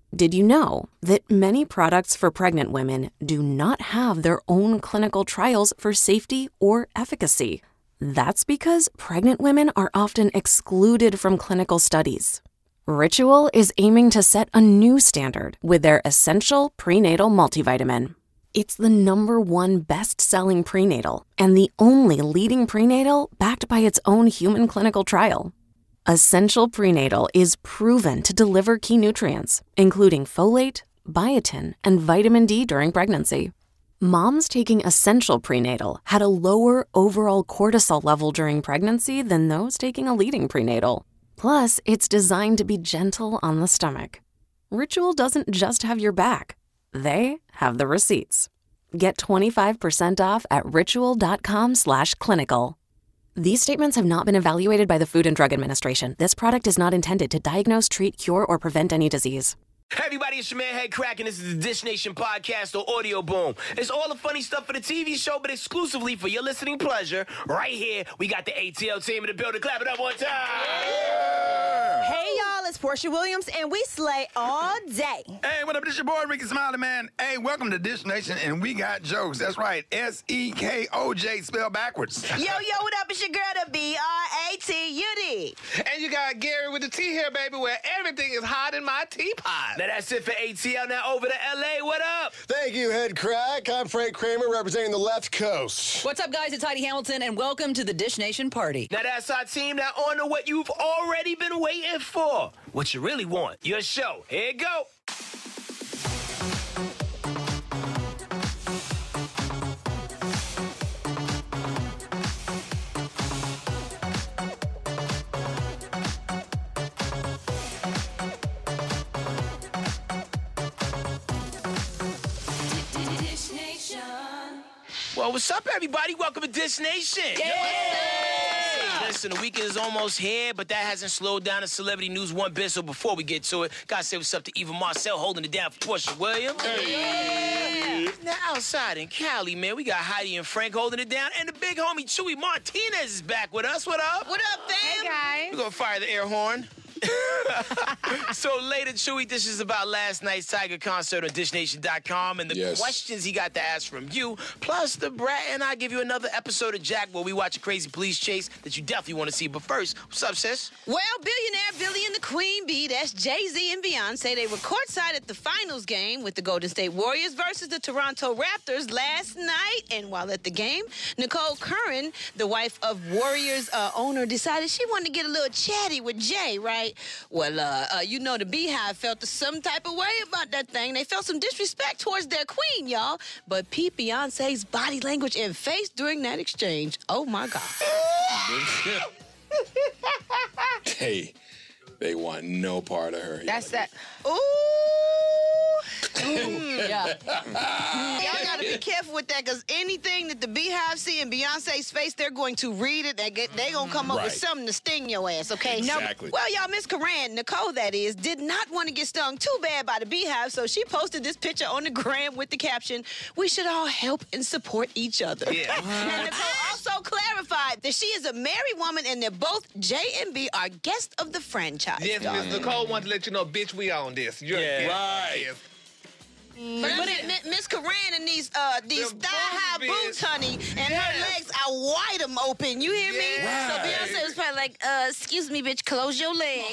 Did you know that many products for pregnant women do not have their own clinical trials for safety or efficacy? That's because pregnant women are often excluded from clinical studies. Ritual is aiming to set a new standard with their Essential Prenatal Multivitamin. It's the #1 best-selling prenatal and the only leading prenatal backed by its own human clinical trial. Essential Prenatal is proven to deliver key nutrients, including folate, biotin, and vitamin D during pregnancy. Moms taking Essential Prenatal had a lower overall cortisol level during pregnancy than those taking a leading prenatal. Plus, it's designed to be gentle on the stomach. Ritual doesn't just have your back. They have the receipts. Get 25% off at ritual.com/clinical. These statements have not been evaluated by the Food and Drug Administration. This product is not intended to diagnose, treat, cure, or prevent any disease. Hey everybody, it's your man Head Crack, and this is the Dish Nation podcast or Audio Boom. It's all the funny stuff for the TV show, but exclusively for your listening pleasure. Right here, we got the ATL team in the building. Clap it up one time. Yeah. Hey y'all, it's Portia Williams, and we slay all day. Hey, what up? This your boy Ricky Smiley, man. Hey, welcome to Dish Nation, and we got jokes. That's right, SEKOJ spelled backwards. Yo, what up? It's your girl, the BRATUD. And you got Gary with the T here, baby, where everything is hot in my teapot. Now that's it for ATL. Now over to LA. What up? Thank you, Head Crack. I'm Frank Kramer, representing the left coast. What's up, guys? It's Heidi Hamilton, and welcome to the Dish Nation party. Now that's our team. Now on to what you've already been waiting for. What you really want. Your show. Here you go. Well, what's up, everybody? Welcome to Dish Nation. Yeah. Listen, the weekend is almost here, but that hasn't slowed down the celebrity news one bit. So before we get to it, gotta say what's up to Eva Marcel holding it down for Portia Williams. Hey. Now outside in Cali, man, we got Heidi and Frank holding it down, and the big homie Chewy Martinez is back with us. What up? What up, fam? Hey, guys. We're gonna fire the air horn. So later, Chewy, this is about last night's Tiger concert on DishNation.com and the questions he got to ask from you. Plus, the brat and I give you another episode of Jack where we watch a crazy police chase that you definitely want to see. But first, what's up, sis? Well, billionaire Billy and the Queen Bee, that's Jay-Z and Beyonce, they were courtside at the finals game with the Golden State Warriors versus the Toronto Raptors last night. And while at the game, Nicole Curran, the wife of Warriors owner, decided she wanted to get a little chatty with Jay, right? Well, you know, the Beehive felt some type of way about that thing. They felt some disrespect towards their queen, y'all. But peep Beyonce's body language and face during that exchange. Oh, my God. Hey, they want no part of her. That's that. Ooh. Yeah. Y'all gotta be careful with that, because anything that the Beehive see in Beyonce's face, they're going to read it. They gonna come up with something to sting your ass, okay? Exactly. Well, y'all, Miss Coran, Nicole that is, did not want to get stung too bad by the Beehive, so she posted this picture on the gram with the caption, "We should all help and support each other." Yeah. And Nicole also clarified that she is a married woman and that both J and B are guests of the franchise. Yes, y'all. Miss Nicole wanted to let you know, bitch, we on this. You're Right. Yes. But Miss Coran and these thigh-high boots, honey, and her legs are wide open. You hear me? Right. So Beyonce was probably like, excuse me, bitch, close your legs.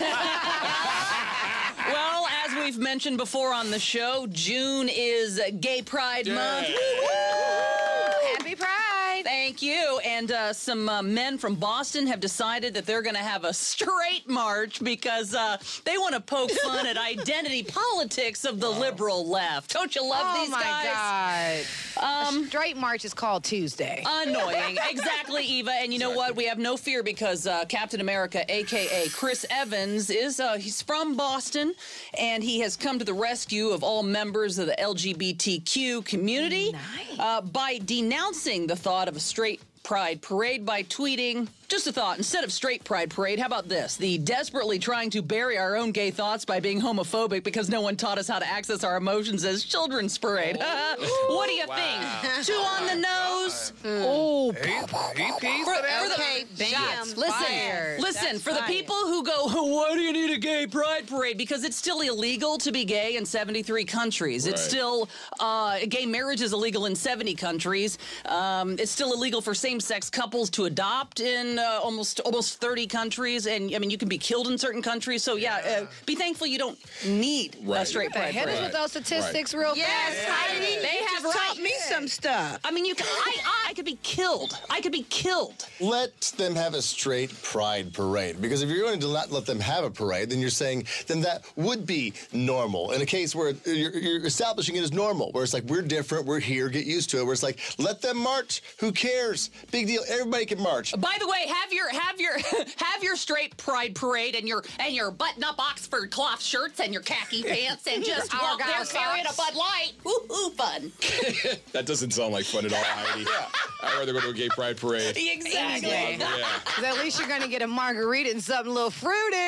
Well, as we've mentioned before on the show, June is Gay Pride Month. Happy Pride. Thank you. And some men from Boston have decided that they're going to have a straight march because they want to poke fun at identity politics of the liberal left. Don't you love these guys? Oh, my God. Straight March is called Tuesday. Annoying. Exactly, Eva. And you know what? We have no fear because Captain America, a.k.a. Chris Evans, he's from Boston, and he has come to the rescue of all members of the LGBTQ community by denouncing the thought of a straight pride parade by tweeting, Just a thought. Instead of straight pride parade, how about this? The desperately trying to bury our own gay thoughts by being homophobic because no one taught us how to access our emotions as children's parade. What do you think? Too on the nose? Oh. Okay, bam. Listen, for the people who go, why do you need a gay pride parade? Because it's still illegal to be gay in 73 countries. Right. It's still, gay marriage is illegal in 70 countries. It's still illegal for same-sex couples to adopt in almost 30 countries. And, I mean, you can be killed in certain countries. So, be thankful you don't need a straight pride parade. Hit us with those statistics real fast. Yes, Heidi. They have taught me some stuff. I mean, I could be killed. I could be killed. Let them have a straight pride parade. Because if you're going to not let them have a parade, then you're saying then that would be normal. In a case where you're establishing it as normal, where it's like, we're different, we're here, get used to it. Where it's like, let them march. Who cares? Big deal. Everybody can march. By the way, have your straight pride parade and your button-up Oxford cloth shirts and your khaki pants and just walk there carrying a Bud Light. Woo-hoo, fun. That doesn't sound like fun at all, Heidi. I'd rather go to a gay pride parade. Exactly. Because at least you're going to get a margarita and something a little fruity.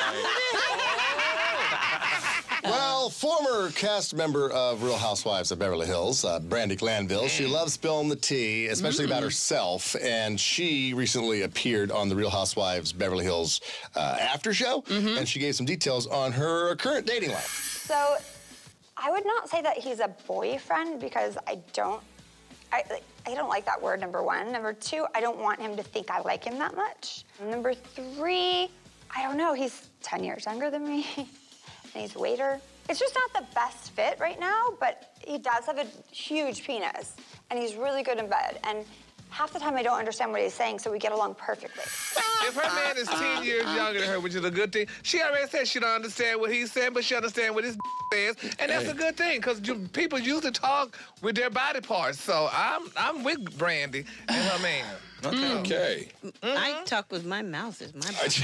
Well, former cast member of Real Housewives of Beverly Hills, Brandi Glanville, she loves spilling the tea, especially about herself, and she recently appeared on the Real Housewives Beverly Hills after show, and she gave some details on her current dating life. So, I would not say that he's a boyfriend because I don't like that word, number one. Number two, I don't want him to think I like him that much. Number three, I don't know, he's 10 years younger than me. And he's a waiter. It's just not the best fit right now, but he does have a huge penis, and he's really good in bed. And half the time I don't understand what he's saying, so we get along perfectly. If her man is 10 years younger than her, which is a good thing, she already said she don't understand what he's saying, but she understands what his says, and that's a good thing, because people usually talk with their body parts. So I'm with Brandi and her man. Okay. I talk with my mouth. Is my with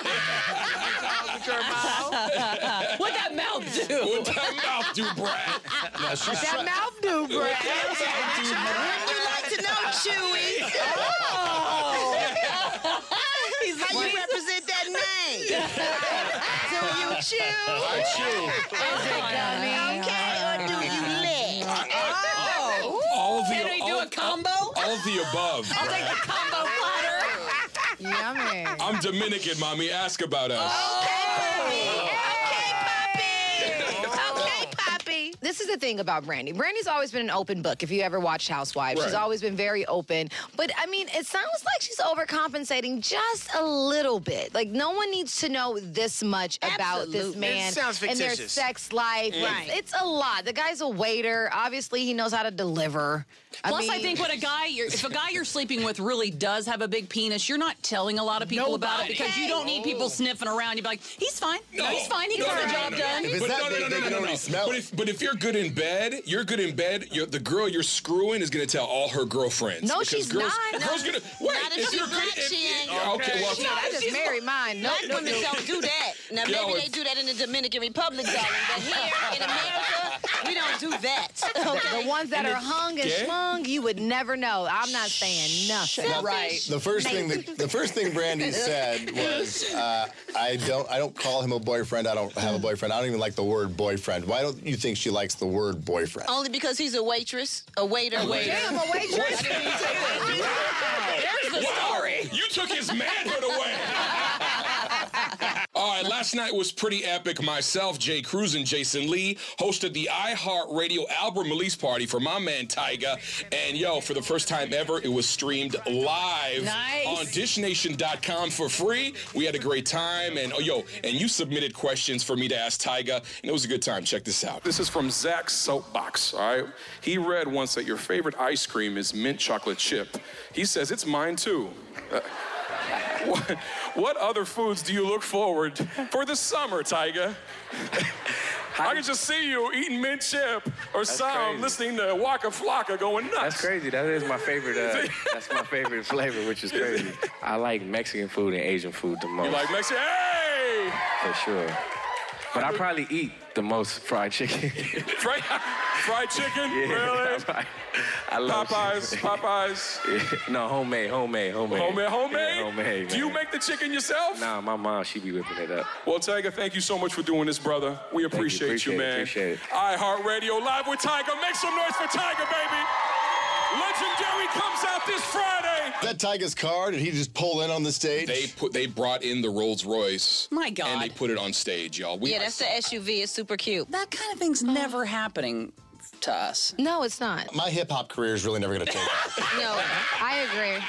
your mouth? What'd that mouth do? What'd that mouth do, Brad? What's that mouth do, Brad? Wouldn't you like to know, Chewy? How you represent that name? Do you chew? I chew. Okay, or do you lick? All the Can we do a combo? All of the above. I'll take the combo platter. Yummy. I'm Dominican, mommy. Ask about us. This is the thing about Brandi. Brandi's always been an open book. If you ever watched Housewives, she's always been very open. But, I mean, it sounds like she's overcompensating just a little bit. Like, no one needs to know this much about this man and their sex life. Right. It's a lot. The guy's a waiter. Obviously, he knows how to deliver. Plus, I think when if a guy you're sleeping with really does have a big penis, you're not telling a lot of people about it because you don't need people sniffing around. You'd be like, he's fine. No, he's fine. He got the job done. If it's that big, they can already smell it. But if you're good in bed, the girl you're screwing is going to tell all her girlfriends. No, she's not. Girl's going to... Wait, if you're good... Okay, well... I just married mine. Black women don't do that. Now, maybe they do that in the Dominican Republic, darling, but here in America, we don't do that. Okay? The ones that are hung and slung, you would never know. I'm not saying nothing. Right. The first thing Brandi said was, I don't call him a boyfriend. I don't have a boyfriend. I don't even like the word boyfriend. Why don't you think she likes the word boyfriend? Only because he's a waitress, a waiter. Damn, a waitress. There's the story. You took his manhood away. All right, last night was pretty epic. Myself, Jay Cruz, and Jason Lee hosted the iHeartRadio album release party for my man Tyga. And, for the first time ever, it was streamed live on DishNation.com for free. We had a great time. And, and you submitted questions for me to ask Tyga, and it was a good time. Check this out. This is from Zach's Soapbox, all right? He read once that your favorite ice cream is mint chocolate chip. He says, it's mine, too. What other foods do you look forward for the summer, Tyga? I can just see you eating mint chip or listening to Waka Flocka going nuts. That's crazy. That is my favorite. That's my favorite flavor, which is crazy. I like Mexican food and Asian food the most. You like Mexican? Hey! For sure. But I probably eat the most fried chicken. Fried chicken? Yeah, Really? I love Popeyes. Yeah. No, homemade. Homemade? Yeah, homemade. Do you man. make the chicken yourself? Nah, my mom, she be whipping it up. Well, Tiger, thank you so much for doing this, brother. We appreciate you, man. Appreciate it. iHeartRadio Live with Tiger. Make some noise for Tiger, baby. Legendary comes out this Friday. Is that Tiger's car? Did he just pull in on the stage? They brought in the Rolls Royce. My God. And they put it on stage, y'all. Yeah, that's the SUV. It's super cute. That kind of thing's never happening to us. No, it's not. My hip-hop career is really never going to take off. No, I agree.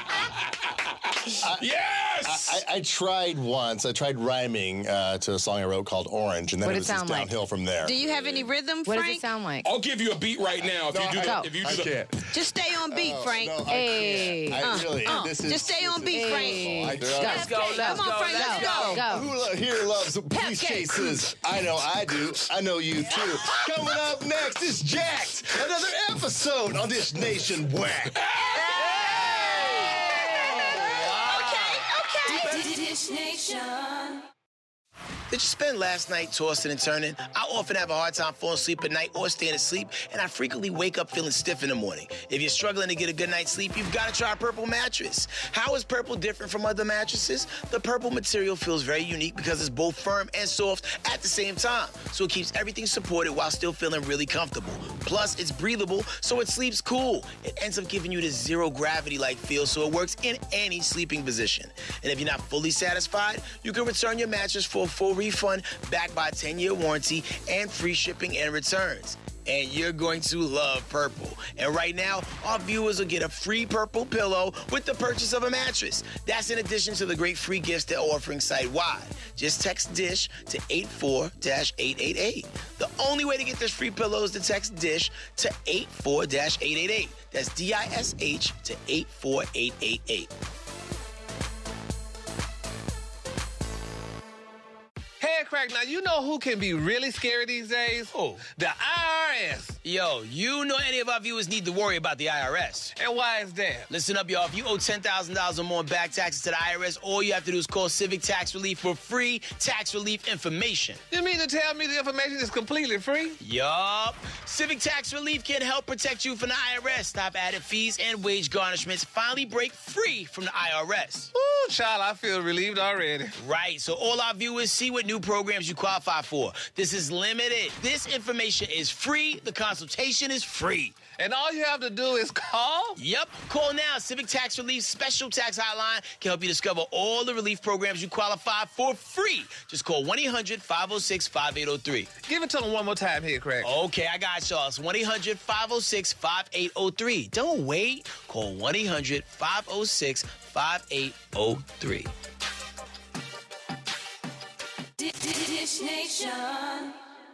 Yes! I tried once. I tried rhyming to a song I wrote called Orange, and then What'd it was it just sound like? downhill from there. Do you have any rhythm, What Frank? does it sound like? I'll give you a beat right now if you do the. Just stay on beat, Frank. No, Hey. I really, this is, Just stay on beat, Frank. Let's Come on, Frank, let's go. Go. Who here loves police Pep chases? I know I do. I know you too. Coming up next is Jacked. Another episode on Dish Nation Whack. Okay. Dish Nation. Did you spend last night tossing and turning? I often have a hard time falling asleep at night or staying asleep, and I frequently wake up feeling stiff in the morning. If you're struggling to get a good night's sleep, you've got to try Purple Mattress. How is Purple different from other mattresses? The Purple material feels very unique because it's both firm and soft at the same time, so it keeps everything supported while still feeling really comfortable. Plus, it's breathable, so it sleeps cool. It ends up giving you this zero gravity-like feel, so it works in any sleeping position. And if you're not fully satisfied, you can return your mattress for a full refund backed by a 10-year warranty and free shipping and returns. And you're going to love Purple. And right now, our viewers will get a free Purple pillow with the purchase of a mattress. That's in addition to the great free gifts they're offering site-wide. Just text DISH to 84-888. The only way to get this free pillow is to text DISH to 84-888. That's DISH to 84888. Hey, Crack, now you know who can be really scary these days? Who? The IRS. Yo, you know any of our viewers need to worry about the IRS. And why is that? Listen up, y'all. If you owe $10,000 or more in back taxes to the IRS, all you have to do is call Civic Tax Relief for free tax relief information. You mean to tell me the information is completely free? Yup. Civic Tax Relief can help protect you from the IRS. Stop added fees and wage garnishments. Finally break free from the IRS. Ooh, child, I feel relieved already. Right, so all our viewers see what new programs you qualify for. This is limited. This information is free. The consultation is free. And all you have to do is call? Yep. Call now. Civic Tax Relief Special Tax Hotline can help you discover all the relief programs you qualify for free. Just call 1-800-506-5803. Give it to them one more time here, Craig. Okay, I got y'all. It's 1-800-506-5803. Don't wait. Call 1-800-506-5803. Dish Nation.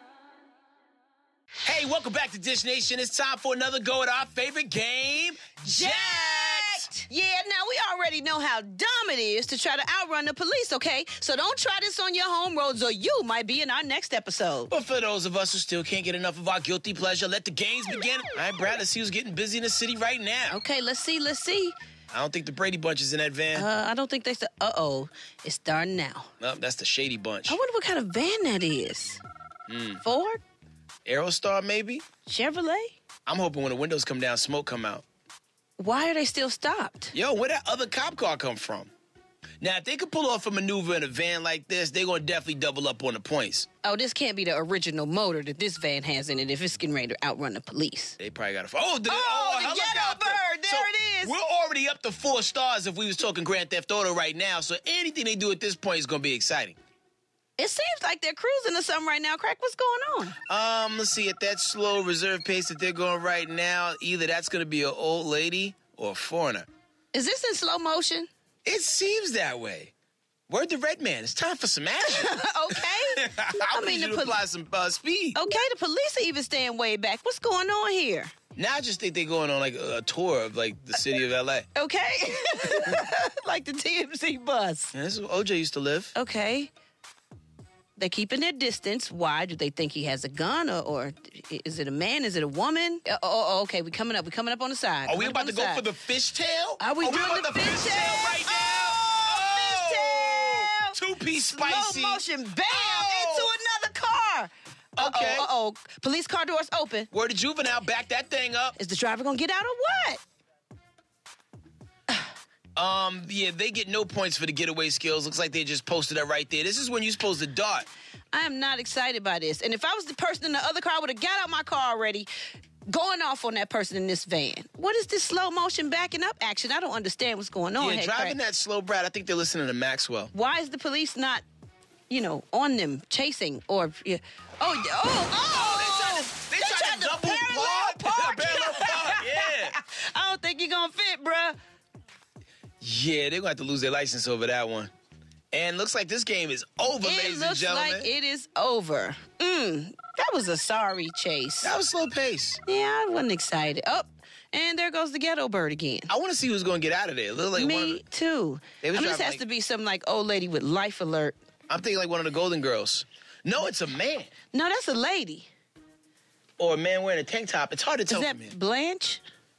Hey, welcome back to Dish Nation. It's time for another go at our favorite game, Jacked. Yeah, now we already know how dumb it is to try to outrun the police, okay? So don't try this on your home roads or you might be in our next episode. But for those of us who still can't get enough of our guilty pleasure, let the games begin. All right, Brad, let's see who's getting busy in the city right now. Okay, let's see. I don't think the Brady Bunch is in that van. I don't think they said, it's starting now. No, that's the Shady Bunch. I wonder what kind of van that is. Ford? Aerostar, maybe? Chevrolet? I'm hoping when the windows come down, smoke come out. Why are they still stopped? Yo, where'd that other cop car come from? Now, if they could pull off a maneuver in a van like this, they're going to definitely double up on the points. Oh, this can't be the original motor that this van has in it if it's getting ready to outrun the police. They probably got a... the Yellow Bird! There it is! We're already up to 4 stars if we was talking Grand Theft Auto right now, so anything they do at this point is going to be exciting. It seems like they're cruising or something right now. Crack, what's going on? Let's see. At that slow reserve pace that they're going right now, either that's going to be an old lady or a foreigner. Is this in slow motion? It seems that way. Word to Red Man. It's time for some action. Okay. I mean, you to apply some speed. Okay, the police are even staying way back. What's going on here? Now I just think they're going on like a tour of like the city of L.A. Okay. Like the TMZ bus. Yeah, this is where OJ used to live. Okay. They're keeping their distance. Why? Do they think he has a gun, or is it a man? Is it a woman? Okay. We're coming up. We're coming up on the side. Are we about to go for the fishtail? Are we doing the fishtail right now? Fishtail! Two-piece spicy. Slow motion. Bam! Into another car. Okay. Uh-oh. Police car doors open. Word to Juvenile, back that thing up. Is the driver gonna get out or what? Yeah, they get no points for the getaway skills. Looks like they just posted that right there. This is when you're supposed to dart. I am not excited by this. And if I was the person in the other car, I would have got out my car already, going off on that person in this van. What is this slow motion backing up action? I don't understand what's going on. Yeah, driving that slow, Brad. I think they're listening to Maxwell. Why is the police not, on them, chasing or? Yeah. Oh! They tried to double park. Yeah. I don't think you're gonna fit, bruh. Yeah, they're gonna have to lose their license over that one. And looks like this game is over, ladies and gentlemen. It looks like it is over. That was a sorry chase. That was slow pace. Yeah, I wasn't excited. Oh, and there goes the ghetto bird again. I want to see who's going to get out of there. Me too. This has to be some old lady with life alert. I'm thinking like one of the Golden Girls. No, it's a man. No, that's a lady. Or a man wearing a tank top. It's hard to tell. Is that Blanche?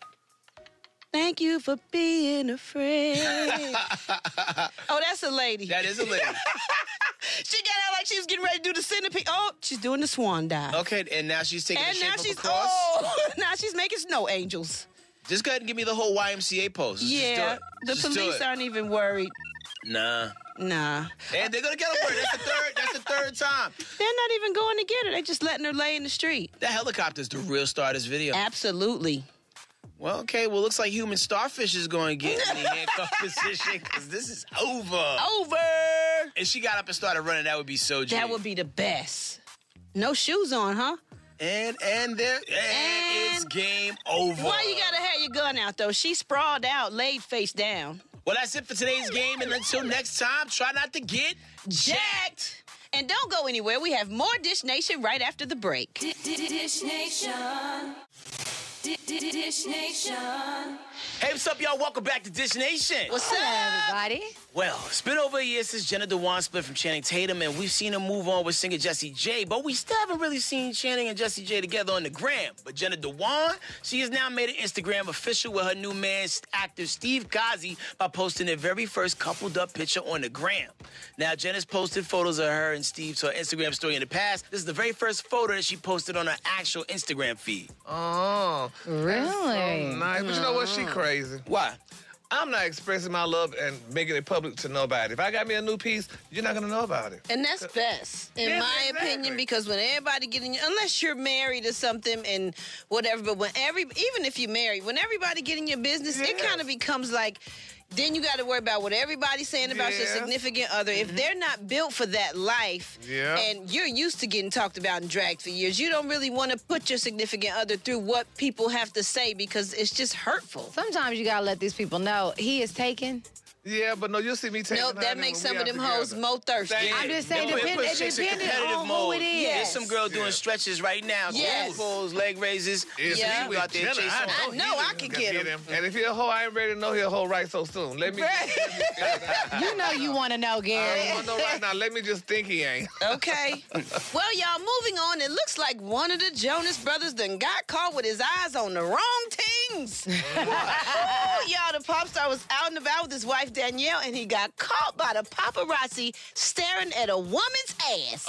Thank you for being a friend. Oh, that's a lady. That is a lady. She got out like she was getting ready to do the centipede. Oh, she's doing the swan dive. Okay, and now she's taking the shape of a cross. Oh, now she's making snow angels. Just go ahead and give me the whole YMCA pose. Yeah, the police aren't even worried. Nah. And they're gonna get her. That's the third time. They're not even going to get her. They're just letting her lay in the street. That helicopter's the real star of this video. Absolutely. Well, okay. Well, looks like human starfish is going to get in the handcuff position because this is over. If she got up and started running, that would be so G. That would be the best. No shoes on, huh? And it's game over. Why you gotta have your gun out though? She sprawled out, laid face down. Well, that's it for today's game, and until next time, try not to get jacked. And don't go anywhere. We have more Dish Nation right after the break. Dish Nation. Dish Nation. Hey, what's up, y'all? Welcome back to Dish Nation. What's up, everybody? Well, it's been over a year since Jenna Dewan split from Channing Tatum, and we've seen her move on with singer Jessie J, but we still haven't really seen Channing and Jessie J together on the gram. But Jenna Dewan, she has now made an Instagram official with her new man, actor Steve Kazi, by posting their very first coupled up picture on the gram. Now, Jenna's posted photos of her and Steve to her Instagram story in the past. This is the very first photo that she posted on her actual Instagram feed. Oh, really? So nice. But you know what? She crazy. Why? I'm not expressing my love and making it public to nobody. If I got me a new piece, you're not gonna know about it. And that's best, in my opinion, because when everybody unless you're married or something and whatever, but even if you're married, when everybody get in your business, it kind of becomes like, then you got to worry about what everybody's saying about your significant other. If they're not built for that life, and you're used to getting talked about and dragged for years, you don't really want to put your significant other through what people have to say because it's just hurtful. Sometimes you got to let these people know he is taken. Yeah, but no, you'll see me taking. Nope, that makes some of them hoes more thirsty. I'm just saying, depending on who it is. There's some girl doing stretches right now. Yes. Pulls, leg raises. Yeah. Out there chasing. I know I can get him. And if he's a hoe, I ain't ready to know he'll hoe right so soon. Let me. You know you want to know, Gary. I don't want to know right now. Let me just think he ain't. Okay. Well, y'all, moving on. It looks like one of the Jonas Brothers done got caught with his eyes on the wrong things. Y'all, the pop star was out and about with his wife Danielle, and he got caught by the paparazzi staring at a woman's ass.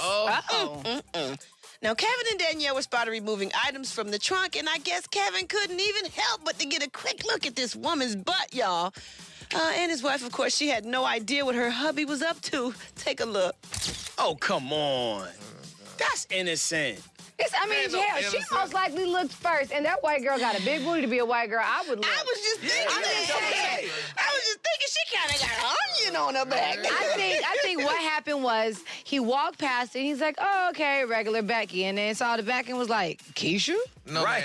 Now, Kevin and Danielle were spotted removing items from the trunk, and I guess Kevin couldn't even help but to get a quick look at this woman's butt, y'all. And his wife, of course, she had no idea what her hubby was up to. Take a look. Oh, come on. That's innocent. She most likely looked first, and that white girl got a big booty to be a white girl. I would look. I was just thinking she kind of got an onion on her back. I think what happened was he walked past it, and he's like, oh, okay, regular Becky, and then saw the back and was like, Keisha? No, right.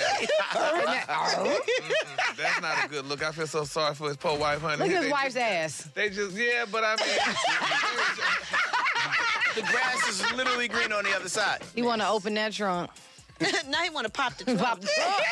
That's not a good look. I feel so sorry for his poor wife, honey. Look at his wife's ass. They just, but I mean... The grass is literally green on the other side. You want to open that trunk? Now you want to pop the trunk.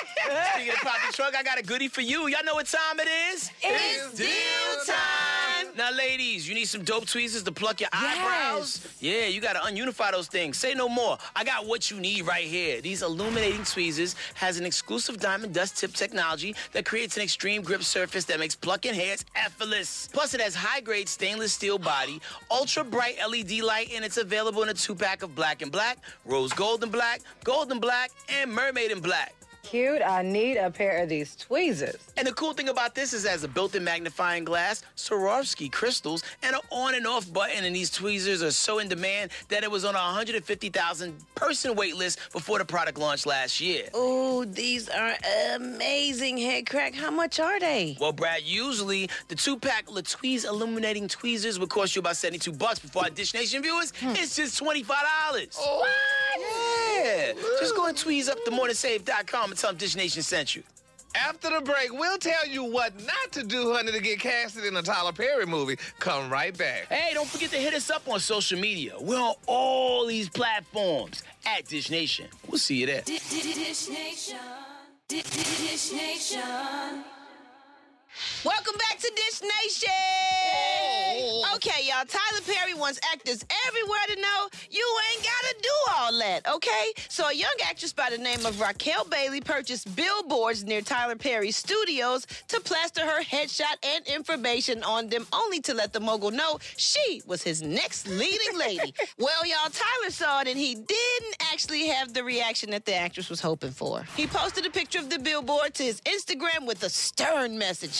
Speaking of pop the trunk, I got a goodie for you. Y'all know what time it is? It's deal time. Now, ladies, you need some dope tweezers to pluck your eyebrows? Yeah, you got to ununify those things. Say no more. I got what you need right here. These illuminating tweezers has an exclusive diamond dust tip technology that creates an extreme grip surface that makes plucking hairs effortless. Plus, it has high-grade stainless steel body, ultra-bright LED light, and it's available in a 2-pack of black and black, rose gold and black, and mermaid and black. Cute. I need a pair of these tweezers. And the cool thing about this is it has a built-in magnifying glass, Swarovski crystals, and an on and off button. And these tweezers are so in demand that it was on a 150,000 person wait list before the product launched last year. Ooh, these are amazing, Head Crack. How much are they? Well, Brad, usually the 2-pack Latwiz illuminating tweezers would cost you about $72. Before our Dish Nation viewers, it's just $25. What? Yeah. Just go and tweeze up themorningsave.com and tell them Dish Nation sent you. After the break, we'll tell you what not to do, honey, to get casted in a Tyler Perry movie. Come right back. Hey, don't forget to hit us up on social media. We're on all these platforms at Dish Nation. We'll see you there. Dish Nation. Dish Nation. Welcome back to Dish Nation. Okay, y'all. Tyler Perry wants actors everywhere to know you ain't gotta do all that, okay? So a young actress by the name of Raquel Bailey purchased billboards near Tyler Perry's studios to plaster her headshot and information on them, only to let the mogul know she was his next leading lady. Well, y'all, Tyler saw it, and he didn't actually have the reaction that the actress was hoping for. He posted a picture of the billboard to his Instagram with a stern message.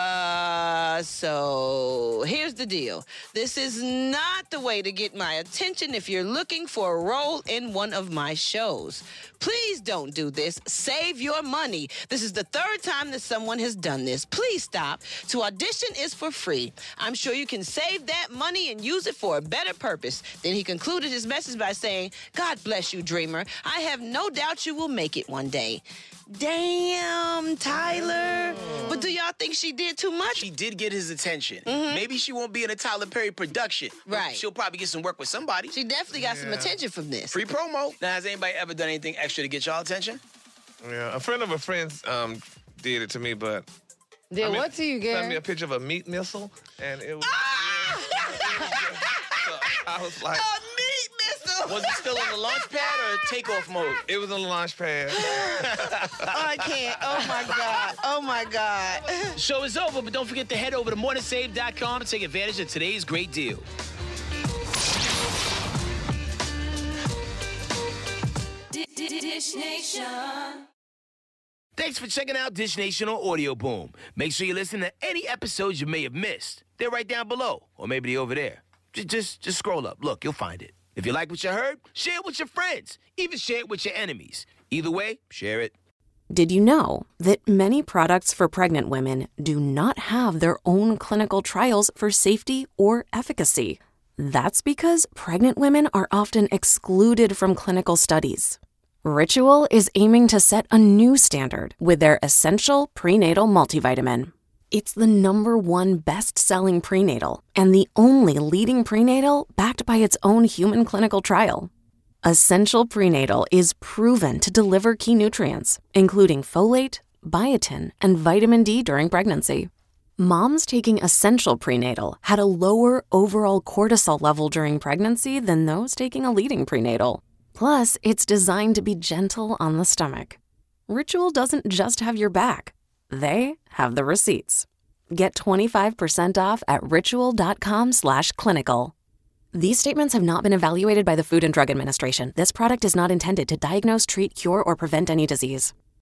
So here's the deal. This is not the way to get my attention if you're looking for a role in one of my shows. Please don't do this. Save your money. This is the 3rd time that someone has done this. Please stop. To audition is for free. I'm sure you can save that money and use it for a better purpose. Then he concluded his message by saying, God bless you, dreamer. I have no doubt you will make it one day. Damn, Tyler. But do y'all think she did too much? She did get his attention. Maybe she won't be in a Tyler Perry production. Right. She'll probably get some work with somebody. She definitely got some attention from this. Free promo. Now, has anybody ever done anything extra to get y'all attention? Yeah, a friend of a friend's did it to me, but... What to you, Gary? Sent me a picture of a meat missile, and it was... I was like... A meat missile! Was it still on the launch pad or takeoff mode? It was on the launch pad. I can't. Oh, my God. Oh, my God. Show is over, but don't forget to head over to morningsave.com to take advantage of today's great deal. Dish Nation. Thanks for checking out Dish Nation on Audio Boom. Make sure you listen to any episodes you may have missed. They're right down below, or maybe they're over there. Just scroll up. Look, you'll find it. If you like what you heard, share it with your friends. Even share it with your enemies. Either way, share it. Did you know that many products for pregnant women do not have their own clinical trials for safety or efficacy? That's because pregnant women are often excluded from clinical studies. Ritual is aiming to set a new standard with their Essential Prenatal Multivitamin. It's the #1 best-selling prenatal and the only leading prenatal backed by its own human clinical trial. Essential Prenatal is proven to deliver key nutrients, including folate, biotin, and vitamin D during pregnancy. Moms taking Essential Prenatal had a lower overall cortisol level during pregnancy than those taking a leading prenatal. Plus, it's designed to be gentle on the stomach. Ritual doesn't just have your back. They have the receipts. Get 25% off at ritual.com/clinical. These statements have not been evaluated by the Food and Drug Administration. This product is not intended to diagnose, treat, cure, or prevent any disease.